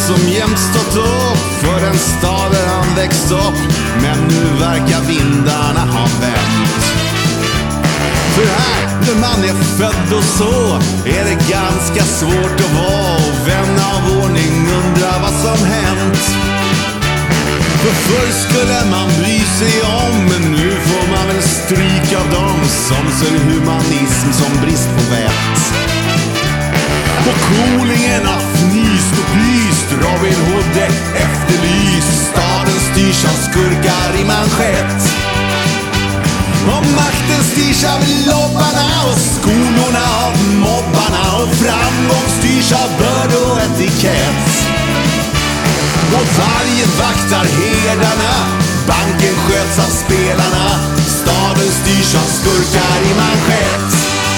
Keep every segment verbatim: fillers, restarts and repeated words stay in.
som jämt stått upp för den stad där han växt upp. Men nu verkar vindarna ha vänt. För här, där man är född och så, är det ganska svårt att vara. Och vän av ordning undrar vad som hänt. För förr skulle man bry sig om, men nu får man väl stryk av dem som ser humanism som brist på vett. Och coolingen har fnyst och pyst, Robin Hood är efterlyst. Staden styrs av skurkar i manschett. Och makten styrs av lobbarna och skolorna av mobbarna. Och framgång styrs av börd och etikett. Och varje vaktar herdarna, banken sköts av spelarna. Staden styrs av skurkar i manschett.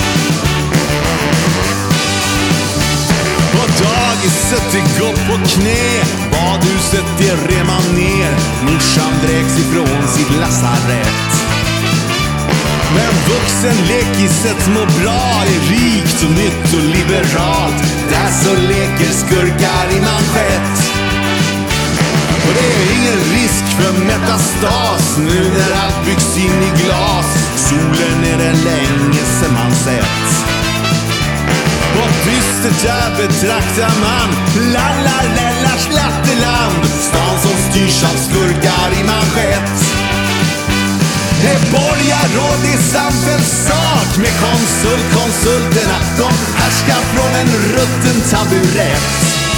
Och dagiset det går på knä, badhuset det remmar ner. Morsan dräks ifrån sitt lasarett. Men vuxenlekiset mår bra, är rikt och nytt och liberalt. Där så leker skurkar i manschett. Och det är ingen risk för metastas nu när allt byggs in i glas. Solen är det länge sen man sett. Och dystert där betraktar man lallar, lällars latteland. Stan som styrs av skurkar i manschett. Det borgar råd i samfällssak med konsult, konsulterna. De härskar från en rutten taburett.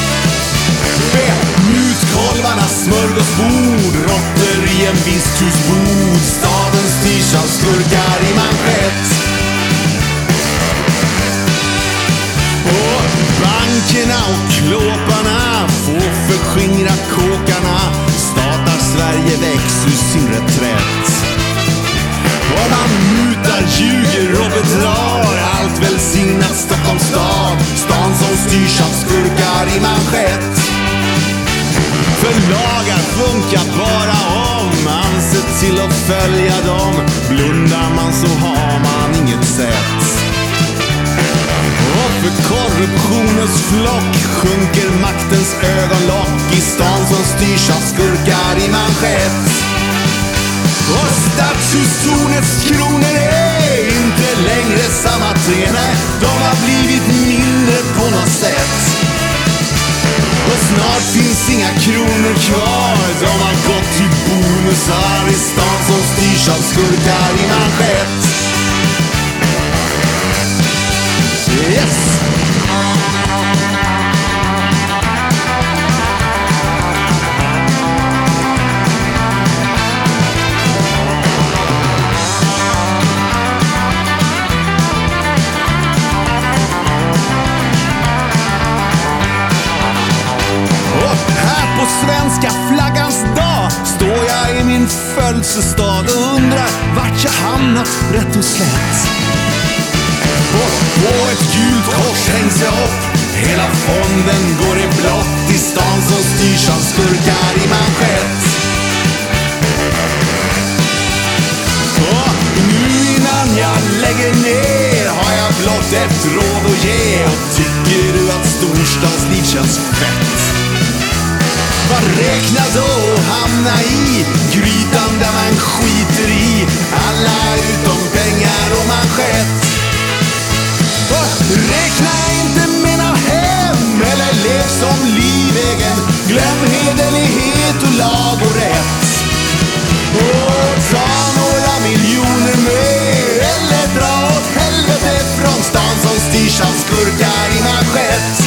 Mutkolvarnas smörgåsbord, råttor i en visthusbod. Staden styrs av skurkar i manschett. Och bankerna och klåparna får förskingra kåkarna. Statar Sverige väcks ur sin reträtt. Och man mutar, ljuger och bedrar. Allt välsignat Stockholms stad. Stan som styrs av skurkar i manschett. För lagar funkar bara om man ser till att följa dem. Blundar man så har man inget sätt. Och för korruptionens flock sjunker maktens ögonlock. I stan som styrs av skurkar i manschett. Och stadshustornets kronor är inte längre samma tre. Nej, de har blivit mindre på något sätt. Och snart finns inga kronor kvar. De har gått till bonusar i stan som styrs av skurkar i manschett. Yes! Svenska flaggans dag står jag i min födelsestad och undrar vart jag hamnat rätt och slätt. Och på ett gult kors hängs jag upp. Hela fonden går i blått i stan som styrs av skurkar i manschett. Och nu innan jag lägger ner har jag blott ett råd att ge. Och tycker du att storstadsliv känns fett? Vad räknar då att hamna i grytan där man skiter i alla utom pengar och manschett? Och räkna inte mina hem eller lev som livegen. Glöm hederlighet och lag och rätt. Och ta några miljoner med eller dra åt helvete från stan som styrs av skurkar i manschett.